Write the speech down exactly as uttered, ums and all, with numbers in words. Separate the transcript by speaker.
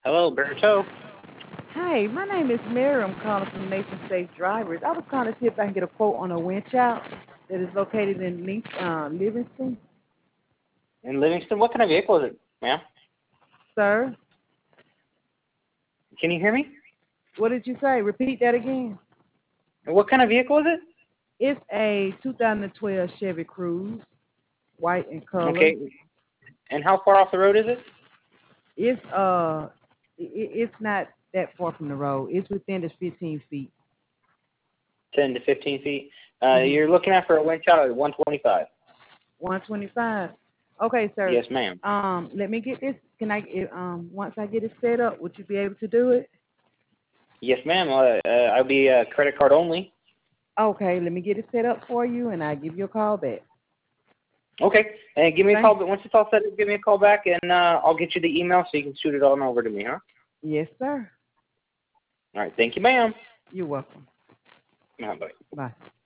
Speaker 1: Hello, Berto.
Speaker 2: Hi, my name is Mary. I'm calling from Nation Safe Drivers. I was calling to see if I can get a quote on a winch out that is located in Link, uh, Livingston.
Speaker 1: In Livingston, what kind of vehicle is it, ma'am?
Speaker 2: Sir,
Speaker 1: Can you hear me?
Speaker 2: what did you say? Repeat that again.
Speaker 1: And what kind of vehicle is
Speaker 2: It's a two thousand twelve Chevy Cruze, white in
Speaker 1: it?
Speaker 2: color.
Speaker 1: Okay. And how far off the road is it?
Speaker 2: It's uh, i it's not that far from the road. It's within the fifteen feet.
Speaker 1: ten to fifteen feet. Uh,
Speaker 2: Mm-hmm.
Speaker 1: you're looking at for a winch out at one twenty-five.
Speaker 2: one twenty-five. Okay, sir.
Speaker 1: Yes, ma'am.
Speaker 2: Um, let me get this. Can I? Um, once I get it set up, would you be able to do it?
Speaker 1: Yes, ma'am. Uh, uh, I'll be uh, credit card only.
Speaker 2: Okay, let me get it set up for you, and I'll give you a call back.
Speaker 1: Okay. And give me a
Speaker 2: Thank.
Speaker 1: call. But once it's all set, give me a call back, and uh, I'll get you the email so you can shoot it on over to me, huh?
Speaker 2: Yes, sir.
Speaker 1: All right. Thank you, ma'am.
Speaker 2: You're welcome.
Speaker 1: Uh, bye.
Speaker 2: Bye.